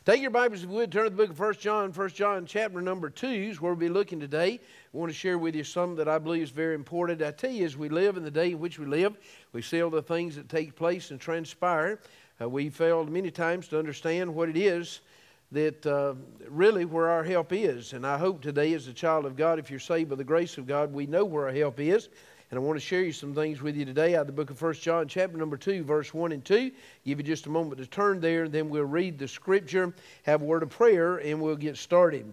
Take your Bibles, if you would, turn to the book of 1 John. 1 John chapter number 2 is where we'll be looking today. I want to share with you something that I believe is very important. I tell you, as we live in the day in which we live, we see all the things that take place and transpire. We failed many times to understand what it is that really where our help is. And I hope today, as a child of God, if you're saved by the grace of God, we know where our help is. And I want to share you some things with you today out of the book of 1 John chapter number 2, verse 1 and 2. Give you just a moment to turn there, and then we'll read the scripture, have a word of prayer, and we'll get started.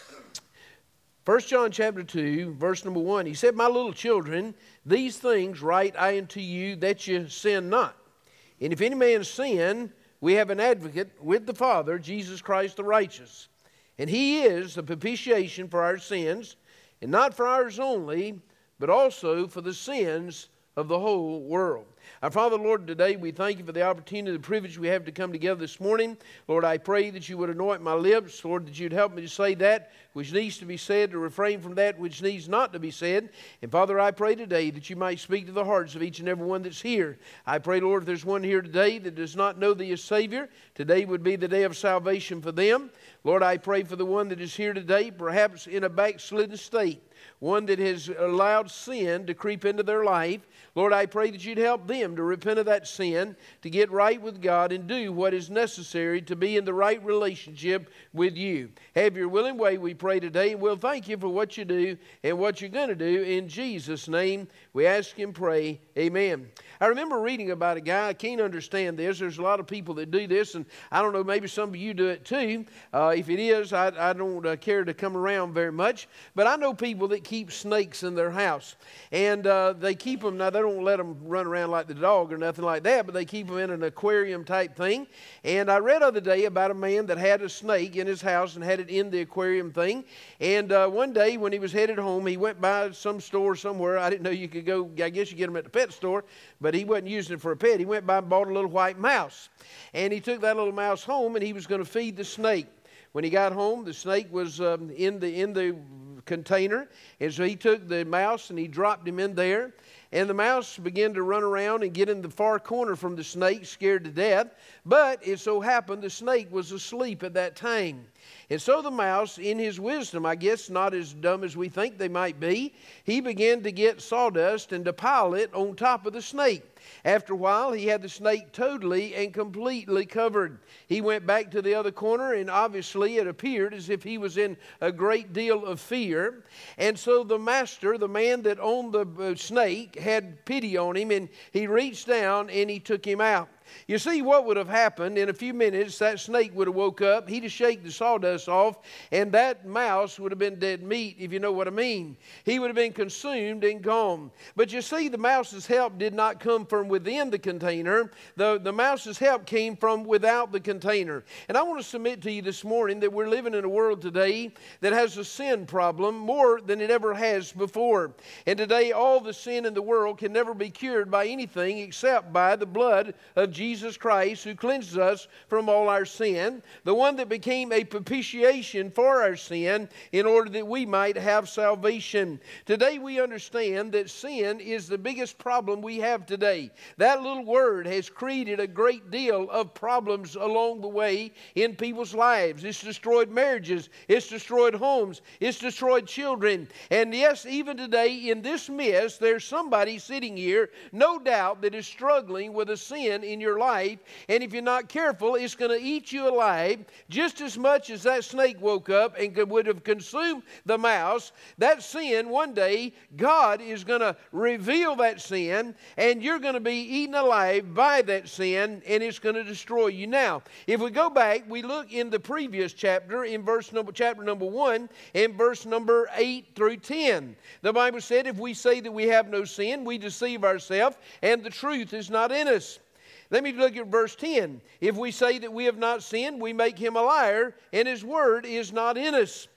1 John chapter 2, verse number 1. He said, "My little children, these things write I unto you, that you sin not. And if any man sin, we have an advocate with the Father, Jesus Christ the righteous. And he is the propitiation for our sins, and not for ours only, but also for the sins of the whole world." Our Father, Lord, today we thank you for the opportunity, the privilege we have to come together this morning. Lord, I pray that you would anoint my lips. Lord, that you'd help me to say that which needs to be said, to refrain from that which needs not to be said. And Father, I pray today that you might speak to the hearts of each and every one that's here. I pray, Lord, if there's one here today that does not know thee as Savior, today would be the day of salvation for them. Lord, I pray for the one that is here today, perhaps in a backslidden state, one that has allowed sin to creep into their life. Lord, I pray that you'd help them to repent of that sin, to get right with God, and do what is necessary to be in the right relationship with you. Have your willing way, we pray today, and we'll thank you for what you do and what you're going to do. In Jesus' name, we ask and pray, amen. I remember reading about a guy. I can't understand this. There's a lot of people that do this, and I don't know, maybe some of you do it too. If it is, I don't care to come around very much. But I know people that keep snakes in their house, and they keep them. Now, they don't let them run around like the dog or nothing like that, but they keep them in an aquarium type thing. And I read the other day about a man that had a snake in his house and had it in the aquarium thing. And one day when he was headed home, he went by some store somewhere. I didn't know you could go, I guess you get them at the pet store, but he wasn't using it for a pet. He went by and bought a little white mouse. And he took that little mouse home, and he was going to feed the snake. When he got home, the snake was in the container. And so he took the mouse and he dropped him in there. And the mouse began to run around and get in the far corner from the snake, scared to death. But it so happened the snake was asleep at that time. And so the mouse, in his wisdom, I guess not as dumb as we think they might be, he began to get sawdust and to pile it on top of the snake. After a while, he had the snake totally and completely covered. He went back to the other corner, and obviously it appeared as if he was in a great deal of fear. And so the master, the man that owned the snake, had pity on him, and he reached down and he took him out. You see, what would have happened in a few minutes, that snake would have woke up, he'd have shaken the sawdust off, and that mouse would have been dead meat, if you know what I mean. He would have been consumed and gone. But you see, the mouse's help did not come from within the container. The mouse's help came from without the container. And I want to submit to you this morning that we're living in a world today that has a sin problem more than it ever has before. And today, all the sin in the world can never be cured by anything except by the blood of Jesus Christ, who cleanses us from all our sin, the one that became a propitiation for our sin in order that we might have salvation. Today we understand that sin is the biggest problem we have today. That little word has created a great deal of problems along the way in people's lives. It's destroyed marriages, it's destroyed homes, it's destroyed children. And yes, even today in this midst, there's somebody sitting here, no doubt, that is struggling with a sin in your life, and if you're not careful, it's going to eat you alive just as much as that snake woke up and would have consumed the mouse. That sin, one day, God is going to reveal that sin, and you're going to be eaten alive by that sin, and it's going to destroy you. Now, if we go back, we look in the previous chapter, in chapter number 1, and verse number 8 through 10. The Bible said, if we say that we have no sin, we deceive ourselves, and the truth is not in us. Let me look at verse 10. If we say that we have not sinned, we make him a liar, and his word is not in us.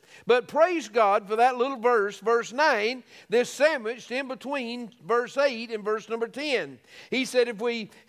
But praise God for that little verse, verse 9, that's sandwiched in between verse 8 and verse number 10. He said if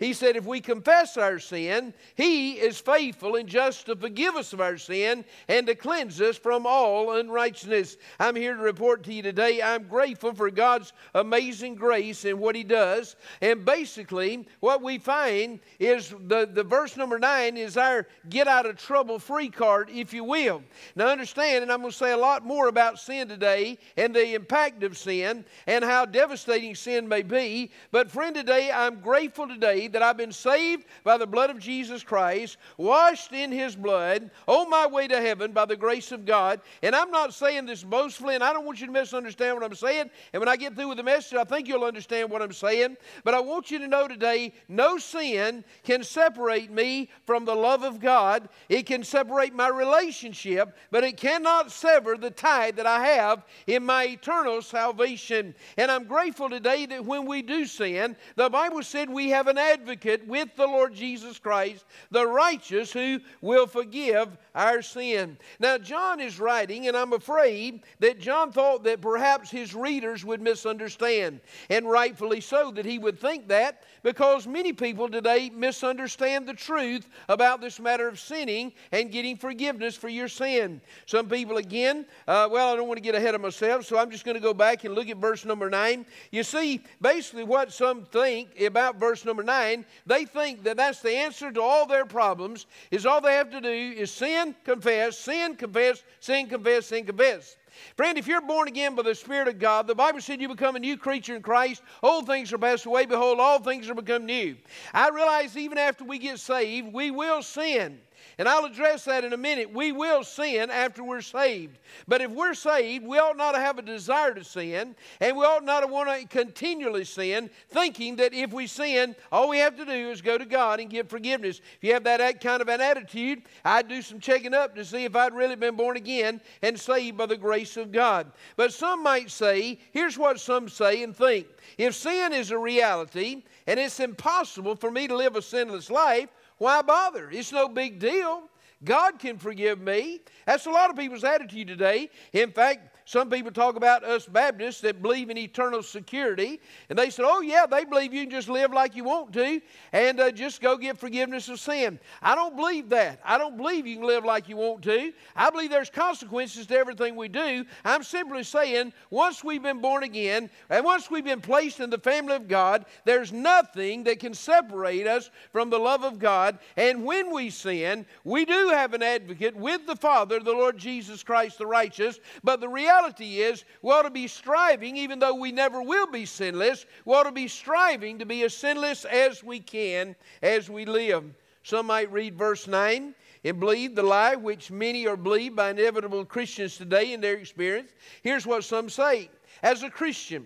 we confess our sin, He is faithful and just to forgive us of our sin and to cleanse us from all unrighteousness. I'm here to report to you today, I'm grateful for God's amazing grace in what He does. And basically, what we find is the verse number 9 is our get out of trouble free card, if you will. Now understand, and I'm going to say a lot more about sin today and the impact of sin and how devastating sin may be. But friend, today I'm grateful today that I've been saved by the blood of Jesus Christ, washed in His blood, on my way to heaven by the grace of God. And I'm not saying this boastfully, and I don't want you to misunderstand what I'm saying. And when I get through with the message, I think you'll understand what I'm saying. But I want you to know today, no sin can separate me from the love of God. It can separate my relationship, but it cannot sever the tie that I have in my eternal salvation. And I'm grateful today that when we do sin, the Bible said we have an advocate with the Lord Jesus Christ, the righteous, who will forgive our sin. Now, John is writing, and I'm afraid that John thought that perhaps his readers would misunderstand, and rightfully so, that he would think that, because many people today misunderstand the truth about this matter of sinning and getting forgiveness for your sin. Some people, again, I don't want to get ahead of myself, so I'm just going to go back and look at verse number 9. You see, basically what some think about verse number 9, they think that that's the answer to all their problems, is all they have to do is sin, confess, sin, confess, sin, confess, sin, confess. Friend, if you're born again by the Spirit of God, the Bible said you become a new creature in Christ. Old things are passed away. Behold, all things are become new. I realize even after we get saved, we will sin. And I'll address that in a minute. We will sin after we're saved. But if we're saved, we ought not to have a desire to sin, and we ought not to want to continually sin, thinking that if we sin, all we have to do is go to God and get forgiveness. If you have that kind of an attitude, I'd do some checking up to see if I'd really been born again and saved by the grace of God. But some might say, here's what some say and think. If sin is a reality, and it's impossible for me to live a sinless life, why bother? It's no big deal. God can forgive me. That's a lot of people's attitude today. In fact, some people talk about us Baptists that believe in eternal security. And they say, oh yeah, they believe you can just live like you want to and just go get forgiveness of sin. I don't believe that. I don't believe you can live like you want to. I believe there's consequences to everything we do. I'm simply saying, once we've been born again and once we've been placed in the family of God, there's nothing that can separate us from the love of God. And when we sin, we do have an advocate with the Father, the Lord Jesus Christ the righteous. But the reality is, we ought to be striving, even though we never will be sinless, we ought to be striving to be as sinless as we can as we live. Some might read verse 9 and believe the lie which many are believed by inevitable Christians today in their experience. Here's what some say. As a Christian,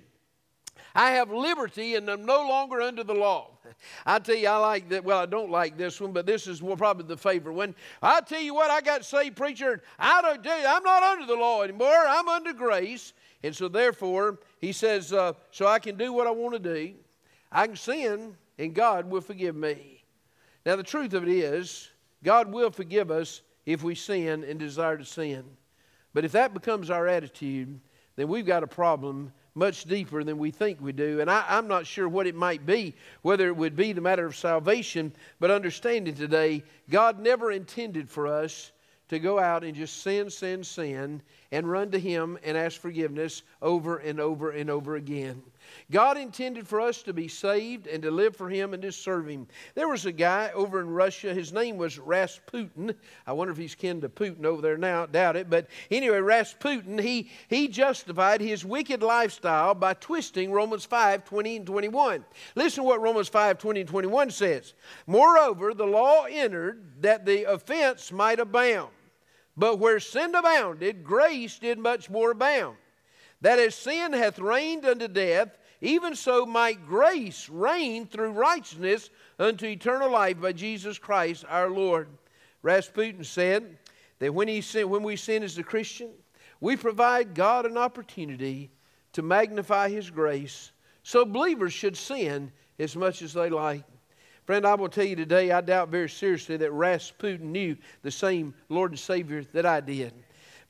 I have liberty and am no longer under the law. I tell you, I like that. Well, I don't like this one, but this is probably the favorite one. I tell you what, I got saved, preacher. I'm not under the law anymore. I'm under grace. And so therefore, he says, so I can do what I want to do. I can sin, and God will forgive me. Now, the truth of it is, God will forgive us if we sin and desire to sin. But if that becomes our attitude, then we've got a problem much deeper than we think we do. And I'm not sure what it might be, whether it would be the matter of salvation, but understanding today, God never intended for us to go out and just sin, and run to Him and ask forgiveness over and over and over again. God intended for us to be saved and to live for Him and to serve Him. There was a guy over in Russia. His name was Rasputin. I wonder if he's kin to Putin over there now. Doubt it. But anyway, Rasputin, he justified his wicked lifestyle by twisting Romans 5:20 and 21. Listen to what Romans 5:20 and 21 says. Moreover, the law entered that the offense might abound. But where sin abounded, grace did much more abound. That as sin hath reigned unto death, even so might grace reign through righteousness unto eternal life by Jesus Christ our Lord. Rasputin said that when we sin as a Christian, we provide God an opportunity to magnify His grace. So believers should sin as much as they like. Friend, I will tell you today, I doubt very seriously that Rasputin knew the same Lord and Savior that I did.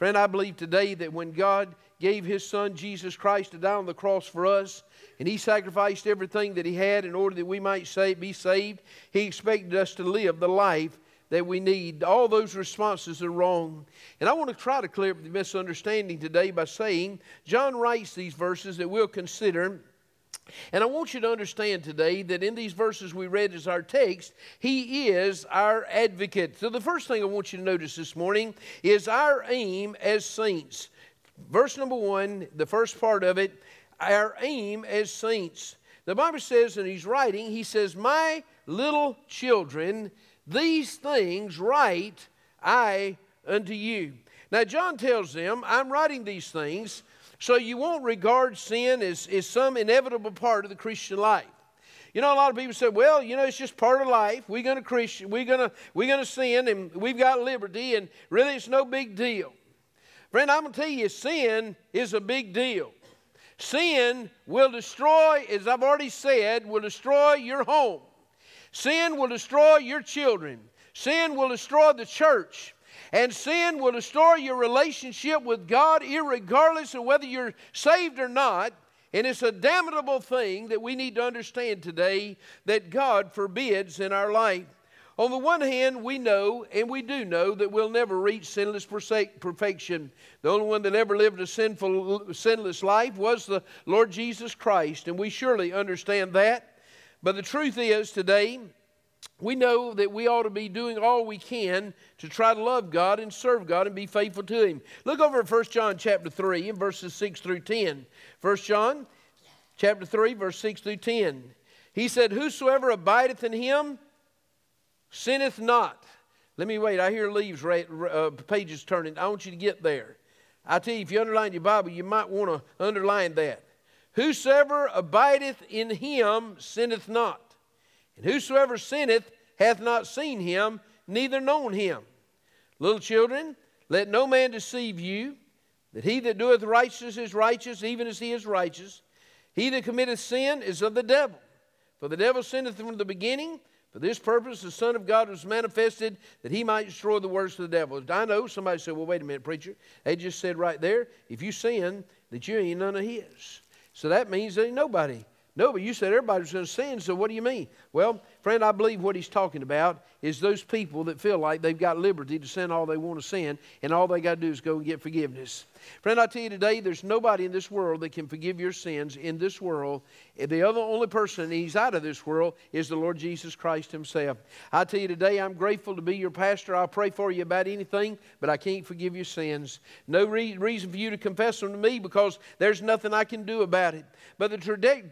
Friend, I believe today that when God gave His Son, Jesus Christ, to die on the cross for us, and He sacrificed everything that He had in order that we might be saved, He expected us to live the life that we need. All those responses are wrong. And I want to try to clear up the misunderstanding today by saying John writes these verses that we'll consider. And I want you to understand today that in these verses we read as our text, He is our advocate. So the first thing I want you to notice this morning is our aim as saints. Verse number 1, the first part of it, our aim as saints. The Bible says, and he's writing, he says, "My little children, these things write I unto you." Now John tells them, I'm writing these things so you won't regard sin as some inevitable part of the Christian life. You know, a lot of people say, well, you know, it's just part of life. We're gonna sin, and we've got liberty, and really it's no big deal. Friend, I'm going to tell you, sin is a big deal. Sin will destroy, as I've already said, will destroy your home. Sin will destroy your children. Sin will destroy the church. And sin will destroy your relationship with God, irregardless of whether you're saved or not. And it's a damnable thing that we need to understand today that God forbids in our life. On the one hand, we know, and we do know, that we'll never reach sinless perfection. The only one that ever lived a sinless life was the Lord Jesus Christ, and we surely understand that. But the truth is today, we know that we ought to be doing all we can to try to love God and serve God and be faithful to Him. Look over at 1 John chapter 3 and verses 6 through 10. 1 John chapter 3, verse 6 through 10. He said, "Whosoever abideth in Him sinneth not." Let me wait. I hear leaves, pages turning. I want you to get there. I tell you, if you underline your Bible, you might want to underline that. "Whosoever abideth in Him sinneth not. And whosoever sinneth hath not seen Him, neither known Him. Little children, let no man deceive you, that he that doeth righteousness is righteous, even as he is righteous. He that committeth sin is of the devil. For the devil sinneth from the beginning. For this purpose the Son of God was manifested, that He might destroy the works of the devil." I know somebody said, well, wait a minute, preacher. They just said right there, if you sin, that you ain't none of His. So that means that ain't nobody. No, but you said everybody's going to sin, so what do you mean? Well, friend, I believe what he's talking about is those people that feel like they've got liberty to sin all they want to sin, and all they got to do is go and get forgiveness. Friend, I tell you today, there's nobody in this world that can forgive your sins in this world. The only person, He's out of this world, is the Lord Jesus Christ Himself. I tell you today, I'm grateful to be your pastor. I'll pray for you about anything, but I can't forgive your sins. No reason for you to confess them to me, because there's nothing I can do about it. But the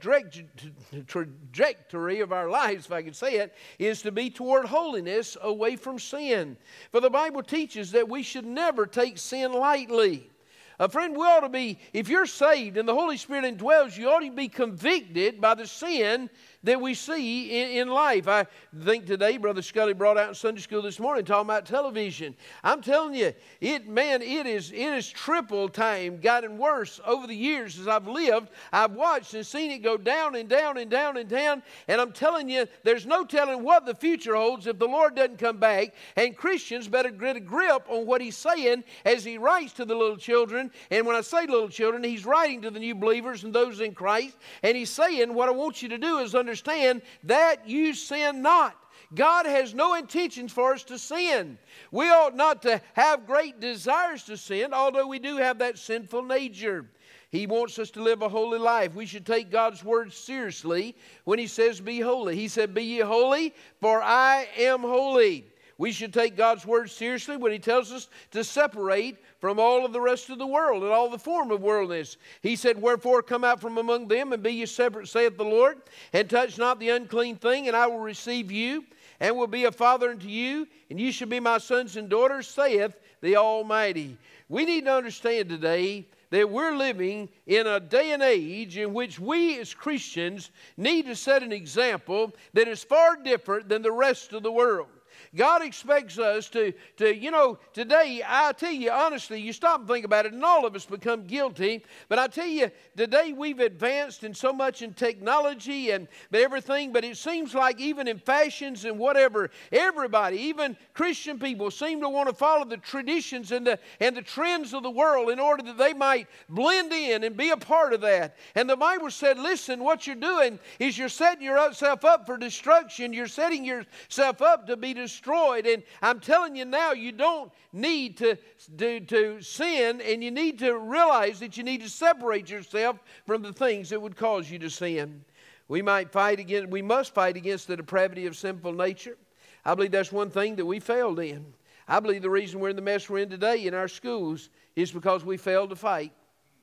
trajectory of our lives, if I can say it, is to be toward holiness, away from sin. For the Bible teaches that we should never take sin lightly. Friend, we ought to be, if you're saved and the Holy Spirit indwells you, ought to be convicted by the sin that we see in life. I think today Brother Scully brought out in Sunday school this morning talking about television. I'm telling you, it is triple time gotten worse over the years as I've lived. I've watched and seen it go down and down and down and down. And I'm telling you, there's no telling what the future holds if the Lord doesn't come back. And Christians better get a grip on what He's saying as He writes to the little children. And when I say little children, He's writing to the new believers and those in Christ. And He's saying, what I want you to do is understand that you sin not. God has no intentions for us to sin. We ought not to have great desires to sin, although we do have that sinful nature. He wants us to live a holy life. We should take God's word seriously when He says be holy. He said, "Be ye holy, for I am holy." We should take God's word seriously when He tells us to separate from all of the rest of the world and all the form of worldliness. He said, "Wherefore come out from among them and be ye separate, saith the Lord, and touch not the unclean thing, and I will receive you, and will be a father unto you, and you shall be my sons and daughters, saith the Almighty." We need to understand today that we're living in a day and age in which we as Christians need to set an example that is far different than the rest of the world. God expects us to today, I tell you honestly, you stop and think about it, and all of us become guilty. But I tell you, today we've advanced in so much in technology and everything, but it seems like even in fashions and whatever, everybody, even Christian people, seem to want to follow the traditions and the trends of the world in order that they might blend in and be a part of that. And the Bible said, listen, what you're doing is you're setting yourself up for destruction. You're setting yourself up to be destroyed. And I'm telling you now, you don't need to sin, and you need to realize that you need to separate yourself from the things that would cause you to sin. We must fight against the depravity of sinful nature. I believe that's one thing that we failed in. I believe the reason we're in the mess we're in today in our schools is because we failed to fight.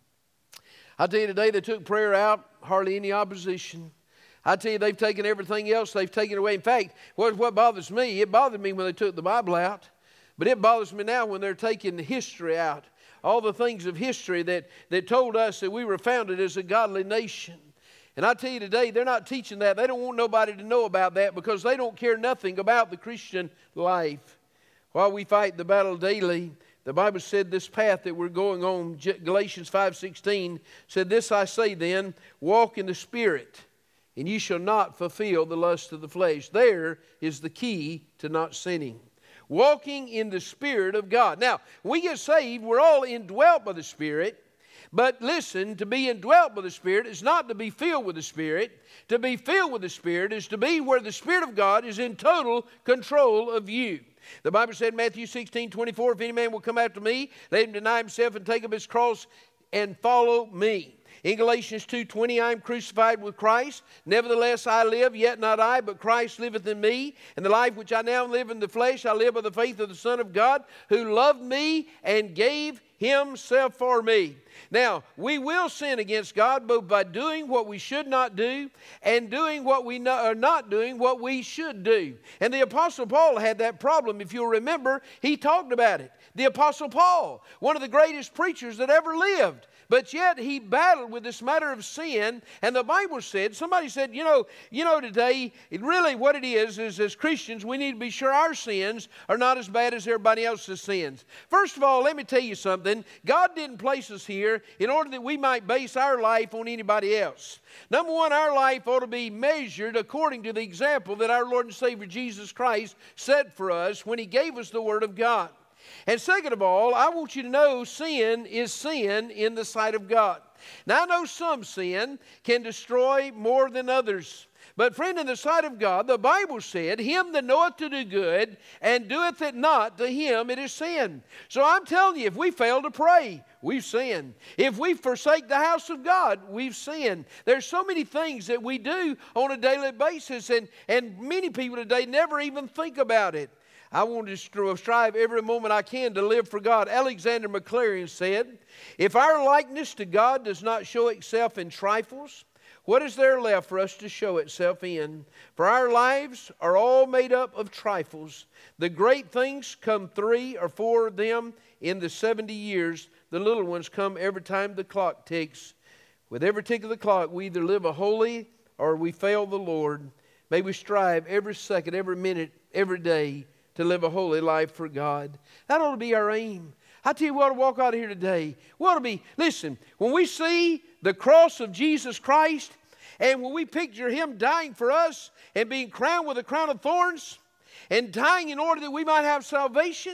I tell you today, they took prayer out, hardly any opposition. I tell you, they've taken everything else, they've taken away. In fact, what bothers me, it bothered me when they took the Bible out, but it bothers me now when they're taking the history out. All the things of history that told us that we were founded as a godly nation. And I tell you today, they're not teaching that. They don't want nobody to know about that because they don't care nothing about the Christian life. While we fight the battle daily, the Bible said this path that we're going on, Galatians 5:16, said, "This I say then, walk in the Spirit, and ye shall not fulfill the lust of the flesh." There is the key to not sinning. Walking in the Spirit of God. Now, when we get saved, we're all indwelt by the Spirit. But listen, to be indwelt by the Spirit is not to be filled with the Spirit. To be filled with the Spirit is to be where the Spirit of God is in total control of you. The Bible said in Matthew 16:24, "If any man will come after me, let him deny himself and take up his cross and follow me." In Galatians 2:20, "I am crucified with Christ. Nevertheless I live, yet not I, but Christ liveth in me. And the life which I now live in the flesh, I live by the faith of the Son of God, who loved me and gave Himself for me." Now, we will sin against God both by doing what we should not do and doing what we are not doing what we should do. And the Apostle Paul had that problem. If you'll remember, he talked about it. The Apostle Paul, one of the greatest preachers that ever lived. But yet he battled with this matter of sin, and the Bible said, somebody said, you know today, really what it is as Christians, we need to be sure our sins are not as bad as everybody else's sins. First of all, let me tell you something. God didn't place us here in order that we might base our life on anybody else. Number one, our life ought to be measured according to the example that our Lord and Savior Jesus Christ set for us when He gave us the Word of God. And second of all, I want you to know sin is sin in the sight of God. Now, I know some sin can destroy more than others. But friend, in the sight of God, the Bible said, "Him that knoweth to do good and doeth it not, to him it is sin." So I'm telling you, if we fail to pray, we've sinned. If we forsake the house of God, we've sinned. There's so many things that we do on a daily basis, and many people today never even think about it. I want to strive every moment I can to live for God. Alexander McLaren said, "If our likeness to God does not show itself in trifles, what is there left for us to show itself in? For our lives are all made up of trifles. The great things come 3 or 4 of them in the 70 years. The little ones come every time the clock ticks. With every tick of the clock, we either live a holy or we fail the Lord. May we strive every second, every minute, every day to live a holy life for God." That ought to be our aim. I tell you, we ought to walk out of here today. We ought to be, listen, when we see the cross of Jesus Christ, and when we picture Him dying for us and being crowned with a crown of thorns and dying in order that we might have salvation,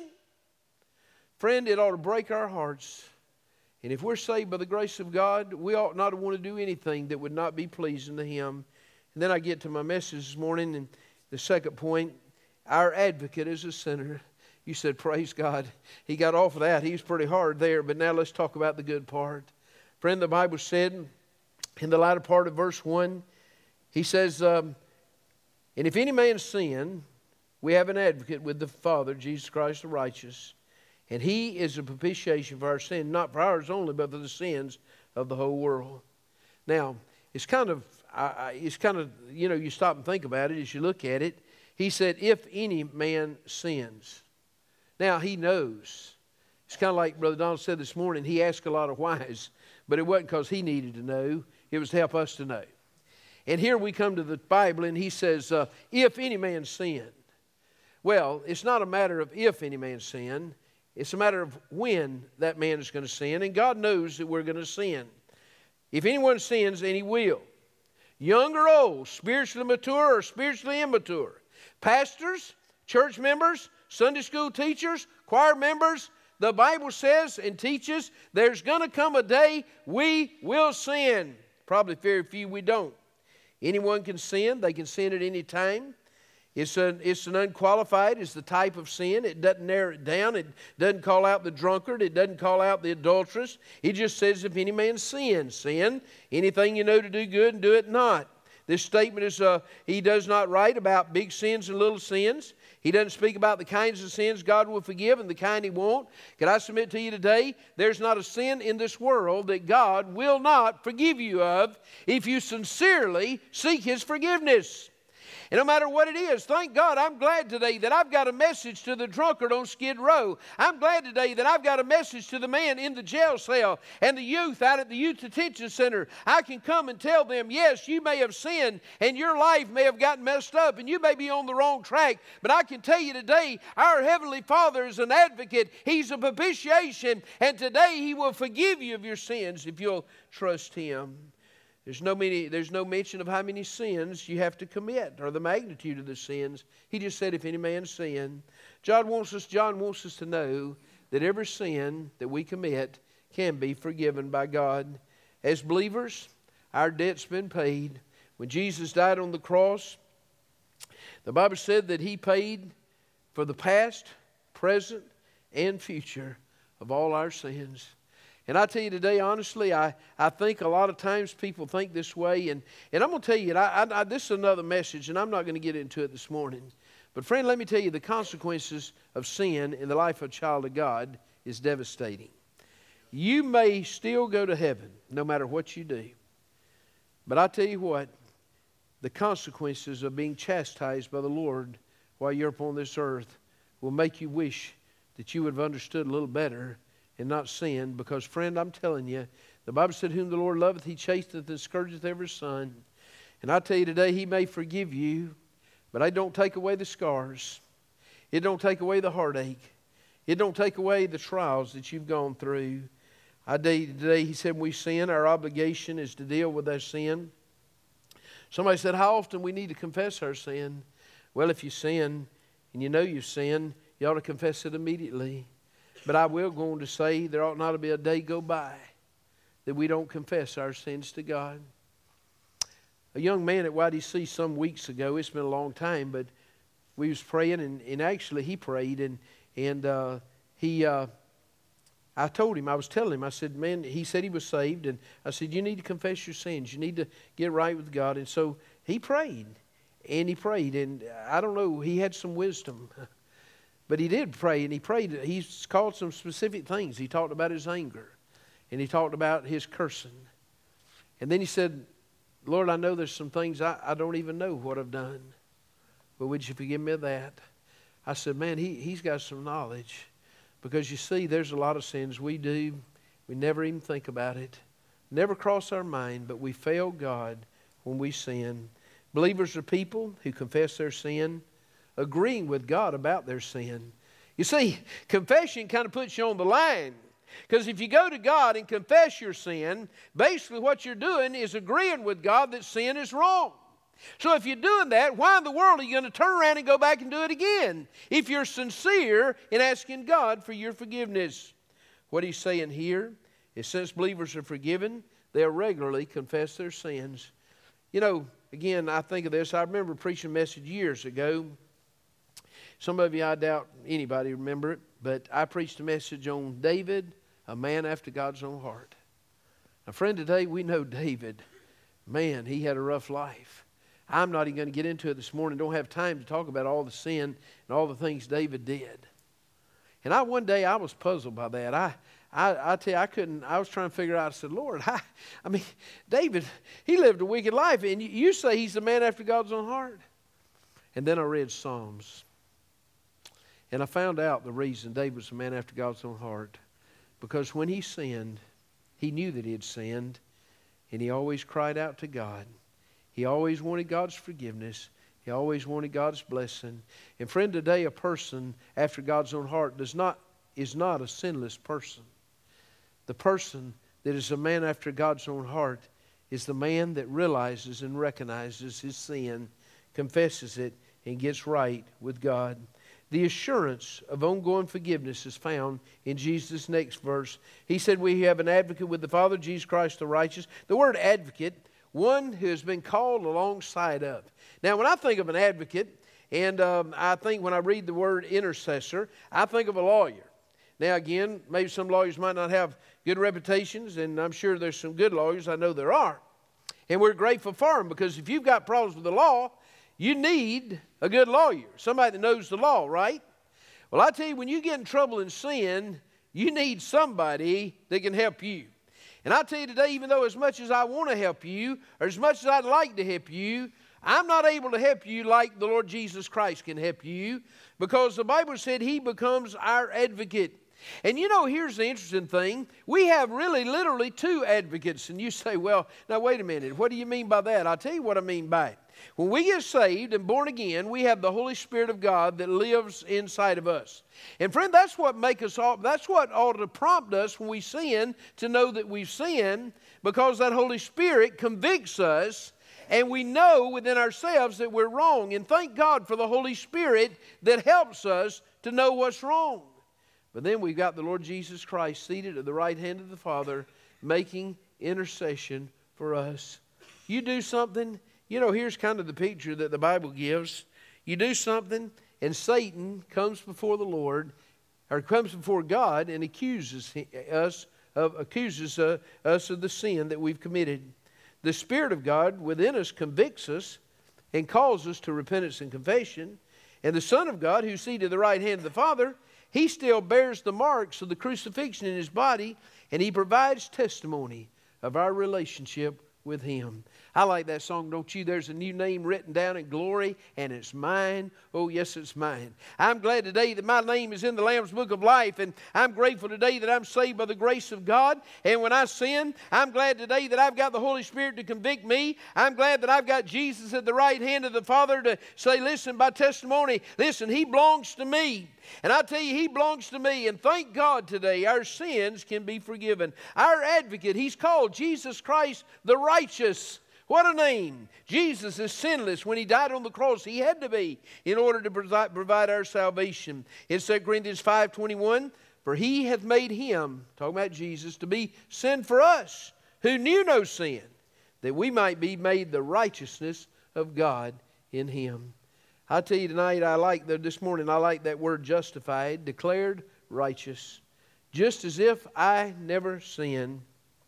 friend, it ought to break our hearts. And if we're saved by the grace of God, we ought not to want to do anything that would not be pleasing to Him. And then I get to my message this morning, and the second point, our advocate is a sinner. You said, praise God. He got off of that. He was pretty hard there. But now let's talk about the good part. Friend, the Bible said in the latter part of verse 1, He says, "And if any man sin, we have an advocate with the Father, Jesus Christ the righteous. And He is a propitiation for our sin, not for ours only, but for the sins of the whole world." Now, it's kind of, you stop and think about it as you look at it. He said, if any man sins. Now, He knows. It's kind of like Brother Donald said this morning. He asked a lot of whys, but it wasn't because he needed to know. It was to help us to know. And here we come to the Bible, and He says, if any man sin. Well, it's not a matter of if any man sin. It's a matter of when that man is going to sin. And God knows that we're going to sin. If anyone sins, and he will. Young or old, spiritually mature or spiritually immature. Pastors, church members, Sunday school teachers, choir members, the Bible says and teaches there's going to come a day we will sin. Probably very few we don't. Anyone can sin. They can sin at any time. It's an unqualified. It's the type of sin. It doesn't narrow it down. It doesn't call out the drunkard. It doesn't call out the adulteress. It just says if any man sin, sin. Anything you know to do good and do it not. This statement is, he does not write about big sins and little sins. He doesn't speak about the kinds of sins God will forgive and the kind He won't. Can I submit to you today, there's not a sin in this world that God will not forgive you of if you sincerely seek His forgiveness. And no matter what it is, thank God, I'm glad today that I've got a message to the drunkard on Skid Row. I'm glad today that I've got a message to the man in the jail cell and the youth out at the youth detention center. I can come and tell them, yes, you may have sinned and your life may have gotten messed up and you may be on the wrong track. But I can tell you today, our Heavenly Father is an advocate. He's a propitiation. And today He will forgive you of your sins if you'll trust Him. There's no mention of how many sins you have to commit or the magnitude of the sins. He just said, if any man sin. John wants us to know that every sin that we commit can be forgiven by God. As believers, our debt's been paid. When Jesus died on the cross, the Bible said that He paid for the past, present, and future of all our sins. And I tell you today, honestly, I think a lot of times people think this way. And I'm going to tell you, this is another message, and I'm not going to get into it this morning. But friend, let me tell you, the consequences of sin in the life of a child of God is devastating. You may still go to heaven, no matter what you do. But I tell you what, the consequences of being chastised by the Lord while you're upon this earth will make you wish that you would have understood a little better and not sin, because, friend, I'm telling you, the Bible said, whom the Lord loveth, He chasteneth and scourgeth every son. And I tell you today, He may forgive you, but it don't take away the scars. It don't take away the heartache. It don't take away the trials that you've gone through. I tell you today, He said, when we sin, our obligation is to deal with that sin. Somebody said, how often we need to confess our sin? Well, if you sin, and you know you've sinned, you ought to confess it immediately. But I will go on to say there ought not to be a day go by that we don't confess our sins to God. A young man at YDC some weeks ago, it's been a long time, but we was praying, and actually he prayed, and I told him, I was telling him, I said, man, he said he was saved, and I said, you need to confess your sins. You need to get right with God. And so he prayed, and I don't know, he had some wisdom. But he did pray, and he prayed. He called some specific things. He talked about his anger, and he talked about his cursing. And then he said, Lord, I know there's some things I don't even know what I've done, but would you forgive me of that? I said, man, he's got some knowledge, because you see, there's a lot of sins we do. We never even think about it. Never cross our mind, but we fail God when we sin. Believers are people who confess their sin, agreeing with God about their sin. You see, confession kind of puts you on the line. Because if you go to God and confess your sin, basically what you're doing is agreeing with God that sin is wrong. So if you're doing that, why in the world are you going to turn around and go back and do it again? If you're sincere in asking God for your forgiveness. What He's saying here is, since believers are forgiven, they'll regularly confess their sins. You know, again, I think of this. I remember preaching a message years ago. Some of you, I doubt anybody remember it, but I preached a message on David, a man after God's own heart. Now, friend, today we know David. Man, he had a rough life. I'm not even going to get into it this morning. Don't have time to talk about all the sin and all the things David did. And one day I was puzzled by that. I tell you, I was trying to figure out, I said, Lord, I mean, David, he lived a wicked life, and you say he's the man after God's own heart. And then I read Psalms. And I found out the reason David was a man after God's own heart. Because when he sinned, he knew that he had sinned, and he always cried out to God. He always wanted God's forgiveness, He always wanted God's blessing. And friend, today a person after God's own heart is not a sinless person. The person that is a man after God's own heart is the man that realizes and recognizes his sin, confesses it, and gets right with God. The assurance of ongoing forgiveness is found in Jesus' next verse. He said, we have an advocate with the Father, Jesus Christ the righteous. The word advocate, one who has been called alongside of. Now, when I think of an advocate, and I think when I read the word intercessor, I think of a lawyer. Now, again, maybe some lawyers might not have good reputations, and I'm sure there's some good lawyers. I know there are. And we're grateful for them, because if you've got problems with the law, you need a good lawyer, somebody that knows the law, right? Well, I tell you, when you get in trouble in sin, you need somebody that can help you. And I tell you today, even though as much as I want to help you, or as much as I'd like to help you, I'm not able to help you like the Lord Jesus Christ can help you, because the Bible said He becomes our advocate. And you know, here's the interesting thing. We have really literally two advocates. And you say, well, now wait a minute. What do you mean by that? I'll tell you what I mean by it. When we get saved and born again, we have the Holy Spirit of God that lives inside of us. And friend, that's what that's what ought to prompt us when we sin, to know that we've sinned, because that Holy Spirit convicts us, and we know within ourselves that we're wrong. And thank God for the Holy Spirit that helps us to know what's wrong. But then we've got the Lord Jesus Christ seated at the right hand of the Father, making intercession for us. You do something, you know, here's kind of the picture that the Bible gives. You do something, and Satan comes before the Lord, or comes before God, and accuses us of the sin that we've committed. The Spirit of God within us convicts us and calls us to repentance and confession. And the Son of God, who's seated at the right hand of the Father, He still bears the marks of the crucifixion in His body, and He provides testimony of our relationship with Him. I like that song, don't you? There's a new name written down in glory, and it's mine. Oh, yes, it's mine. I'm glad today that my name is in the Lamb's Book of Life, and I'm grateful today that I'm saved by the grace of God. And when I sin, I'm glad today that I've got the Holy Spirit to convict me. I'm glad that I've got Jesus at the right hand of the Father to say, listen, by testimony, listen, He belongs to me. And I tell you, He belongs to me. And thank God today our sins can be forgiven. Our advocate, He's called Jesus Christ the righteous. What a name. Jesus is sinless. When He died on the cross, He had to be in order to provide our salvation. In 2 Corinthians 5:21, for He hath made Him, talking about Jesus, to be sin for us, who knew no sin, that we might be made the righteousness of God in Him. I tell you tonight, this morning, I like that word justified, declared righteous. Just as if I never sinned.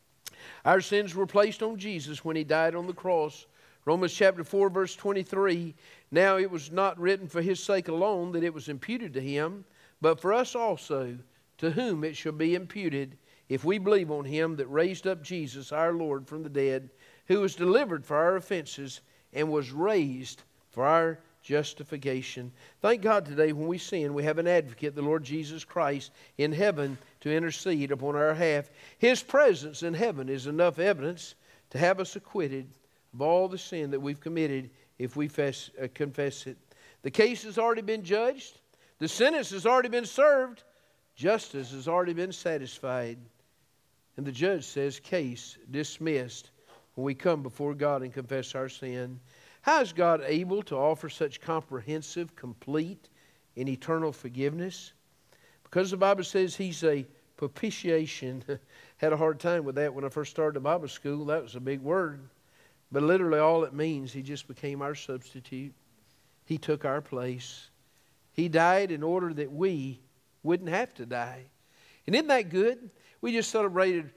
Our sins were placed on Jesus when He died on the cross. Romans chapter 4, verse 23. Now it was not written for His sake alone that it was imputed to Him, but for us also, to whom it shall be imputed, if we believe on Him that raised up Jesus our Lord from the dead, who was delivered for our offenses and was raised for our justification. Thank God today when we sin, we have an advocate, the Lord Jesus Christ, in heaven to intercede upon our behalf. His presence in heaven is enough evidence to have us acquitted of all the sin that we've committed if we confess it. The case has already been judged. The sentence has already been served. Justice has already been satisfied. And the judge says, case dismissed, when we come before God and confess our sin. How is God able to offer such comprehensive, complete, and eternal forgiveness? Because the Bible says He's a propitiation. Had a hard time with that when I first started the Bible school. That was a big word. But literally all it means, He just became our substitute. He took our place. He died in order that we wouldn't have to die. And isn't that good? We just celebrated,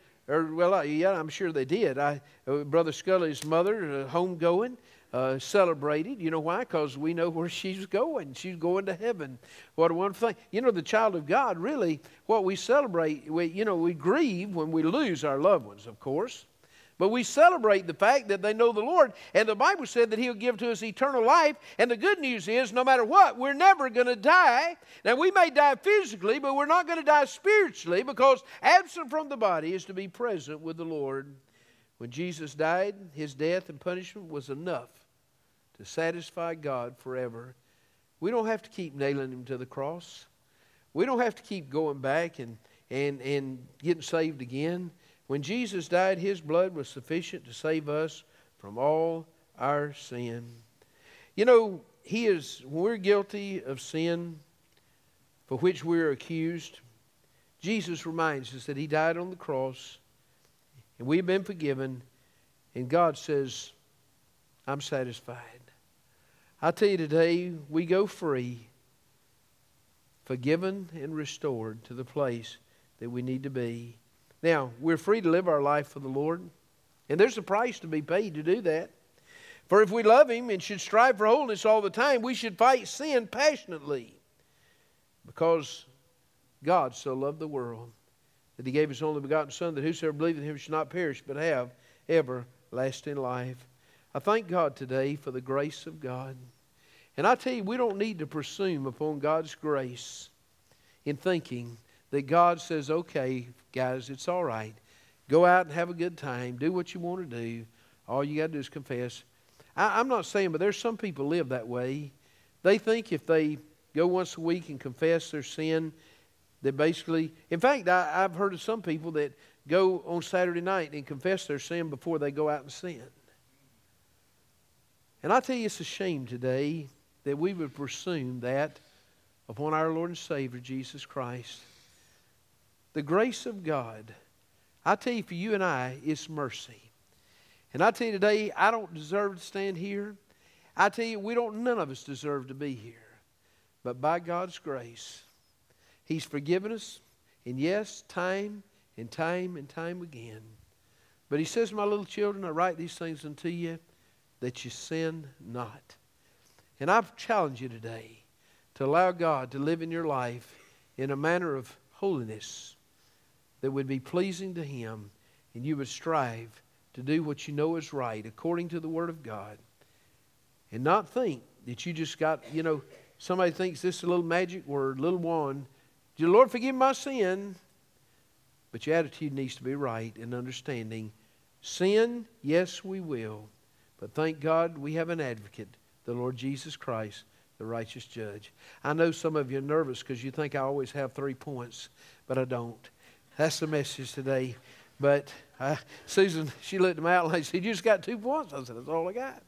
I'm sure they did. Brother Scully's mother, homegoing, celebrated. You know why? Because we know where she's going. She's going to heaven. What a wonderful thing. You know, the child of God, really, what we celebrate, we grieve when we lose our loved ones, of course. But we celebrate the fact that they know the Lord. And the Bible said that He'll give to us eternal life. And the good news is, no matter what, we're never going to die. Now, we may die physically, but we're not going to die spiritually, because absent from the body is to be present with the Lord. When Jesus died, His death and punishment was enough to satisfy God forever. We don't have to keep nailing Him to the cross. We don't have to keep going back and getting saved again. When Jesus died, His blood was sufficient to save us from all our sin. You know, when we're guilty of sin for which we're accused, Jesus reminds us that He died on the cross and we've been forgiven, and God says, I'm satisfied. I tell you today, we go free, forgiven and restored to the place that we need to be. Now, we're free to live our life for the Lord, and there's a price to be paid to do that. For if we love Him and should strive for holiness all the time, we should fight sin passionately, because God so loved the world that He gave His only begotten Son, that whosoever believeth in Him should not perish but have everlasting life. I thank God today for the grace of God. And I tell you, we don't need to presume upon God's grace in thinking that God says, okay, guys, it's all right. Go out and have a good time. Do what you want to do. All you got to do is confess. I'm not saying, but there's some people live that way. They think if they go once a week and confess their sin, that basically, in fact, I've heard of some people that go on Saturday night and confess their sin before they go out and sin. And I tell you, it's a shame today that we would presume that upon our Lord and Savior, Jesus Christ. The grace of God, I tell you, for you and I, it's mercy. And I tell you today, I don't deserve to stand here. I tell you, none of us deserve to be here. But by God's grace, He's forgiven us, and yes, time and time and time again. But He says, my little children, I write these things unto you, that you sin not. And I challenge you today to allow God to live in your life in a manner of holiness that would be pleasing to Him, and you would strive to do what you know is right according to the Word of God, and not think that you just got, somebody thinks this is a little magic word, little wand. Dear Lord, forgive my sin. But your attitude needs to be right in understanding sin, yes, we will. But thank God we have an advocate, the Lord Jesus Christ, the righteous judge. I know some of you are nervous because you think I always have 3 points, but I don't. That's the message today. But Susan, she looked at my outline and said, you just got 2 points. I said, that's all I got.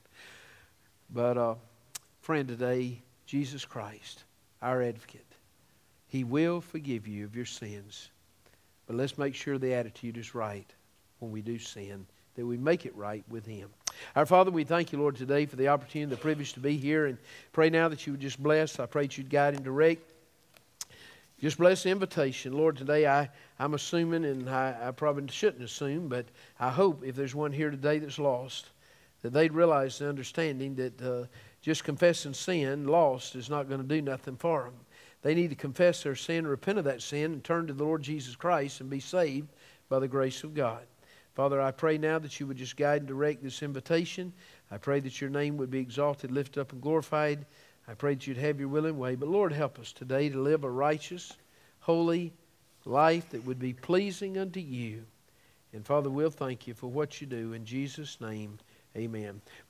But friend, today, Jesus Christ, our advocate, He will forgive you of your sins. But let's make sure the attitude is right when we do sin, that we make it right with Him. Our Father, we thank you, Lord, today for the opportunity and the privilege to be here, and pray now that you would just bless. I pray that you'd guide and direct. Just bless the invitation. Lord, today I'm assuming, and I probably shouldn't assume, but I hope if there's one here today that's lost, that they'd realize the understanding that just confessing sin, lost, is not going to do nothing for them. They need to confess their sin, repent of that sin, and turn to the Lord Jesus Christ and be saved by the grace of God. Father, I pray now that you would just guide and direct this invitation. I pray that your name would be exalted, lifted up, and glorified. I pray that you'd have your will and way. But Lord, help us today to live a righteous, holy life that would be pleasing unto you. And Father, we'll thank you for what you do. In Jesus' name, amen.